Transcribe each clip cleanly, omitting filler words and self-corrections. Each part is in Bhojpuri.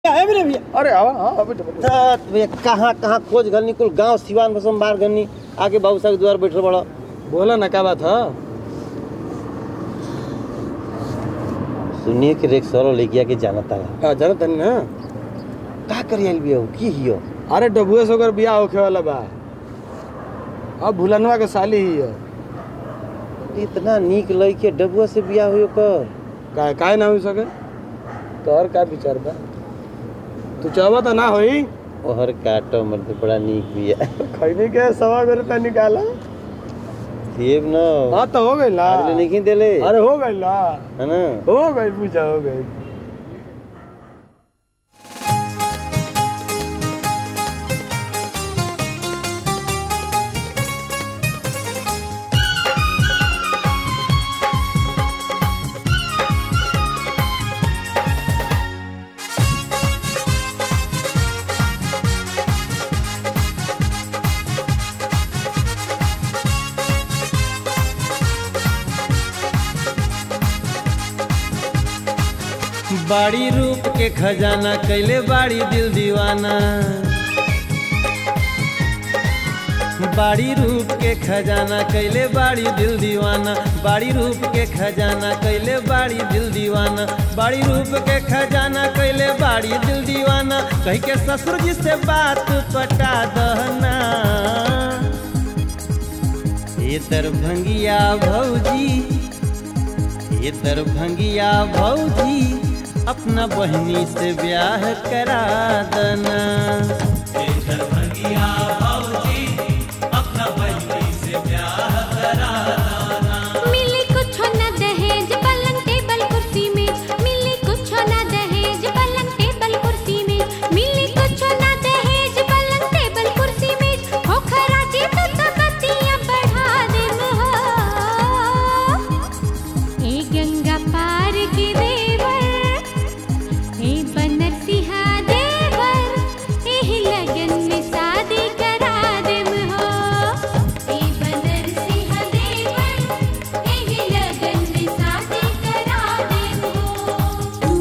है भी भैया। अरे हाँ भैया कहाँ कहाँ खोज गलनी कुल गांव सिवान बसम बार गलनी आगे बाबू साहब द्वार बैठल बड़ा। बोला ना क्या बात है। सुनिए कि रेक सरो लेके आके जाना था। हाँ जाना तनी ना का करी आइल बिया की हियो। अरे डबुए से ओकर बियाह होखे वाला बा। अब भुलनवा के साली ही है। इतना नीक लइके डबुआ से बिया होयो कर काहे ना हो सके। तोहर का विचार बा तू चाहबा तो ना होई। ओहर काटो मर्द बड़ा नीक बिया। खैनी के सवा मेरे पे निकाला देव ना। हाँ तो हो गई ला। अरे नहीं देले। अरे हो गई ला है ना। हो गई पूछा हो गई। बाड़ी रूप के खजाना कैले बाड़ी दिल दीवाना। बाड़ी रूप के खजाना कैले बाड़ी दिल दीवाना। बाड़ी रूप के खजाना कैले बाड़ी दिल दीवाना। बाड़ी रूप के खजाना कैले बाड़ी दिल दीवाना। कह के ससुर जी से बात पटा दहना। ये दरभंगिया भौजी, ये दरभंगिया भौजी अपना बहनी से ब्याह करा देना। दरभंगिया भौजी अपना बहनी से ब्याह करा देना। मिली कुछ न दहेज पलंग टेबल कुर्सी में। मिली कुछ न दहेज पलंग टेबल कुर्सी में। मिली कुछ न दहेज पलंग टेबल कुर्सी में। हो खराजी तो बत्तियां बढ़ा दे हो। ए गंगा पार के देवर, ए बनरसिंहा देवर, एही लगन में शादी करा देम हो। ए बनरसिंहा देवर, एही लगन में शादी करा देम हो।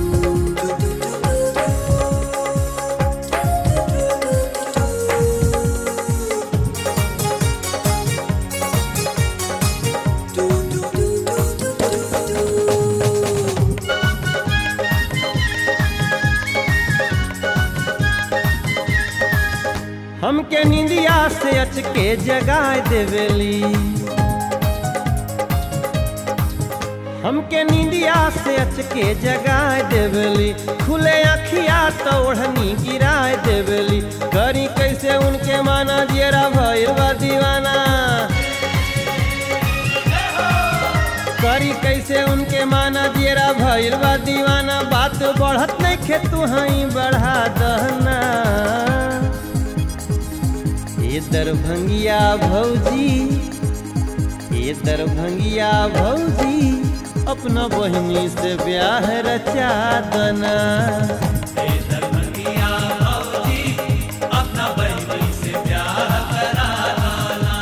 हमके निंदिया से अचके जगाए देवेली। हमके निंदिया से अचके जगाए देवेली। खुले अखिया तो ओढ़नी गिराए देवेली। करी कैसे उनके माना जियरा भइल बा दीवाना। करी कैसे उनके माना जियरा भइल बा दीवाना। बात बढ़त नहीं खे तू हई बढ़ा दहना। ये दरभंगिया भौजी, ये दरभंगिया भौजी अपना बहनी से ब्याह रचा दना। दरभंगिया भौजी अपना बहनी से ब्याह करा दना।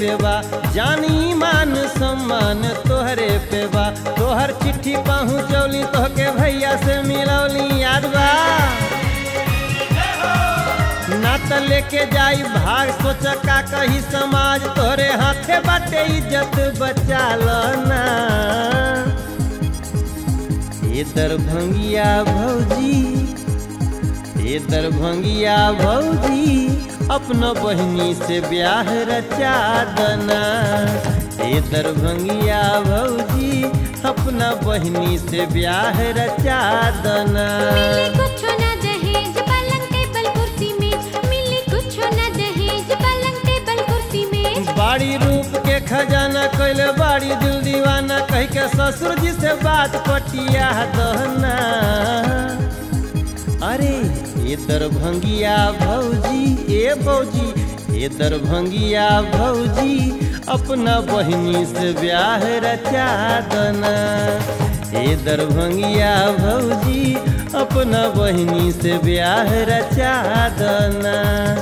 पे बा, जानी मान सम्मान तोहरे पे बा। तोहर चिट्ठी पहुँचौली तोहके भैया से मिलौली याद बा। ना त लेके जाई भाग सोच का कही समाज, तोहरे हाथे बाटे इज्जत बचा लो ना। ये दरभंगिया भौजी, ये दरभंगिया भौजी, अपना बहनी से ब्याह रचा दना। ये दरभंगिया भौजी, अपना बहनी से ब्याह रचा दना। मिली कुछो ना दहेज पलंग टेबल कुर्सी मेज, मिली कुछो ना दहेज पलंग टेबल कुर्सी मेज। बाड़ी रूप के खजाना कैले बाड़ी दिल दीवाना, कह के ससुर जी से बात पटिया दहना। अरे ये दरभंगिया भौजी, ए भौजी, ये दरभंगिया भौजी, अपना बहनी से ब्याह रचा दना। ये दरभंगिया भौजी, अपना बहनी से ब्याह रचा दना।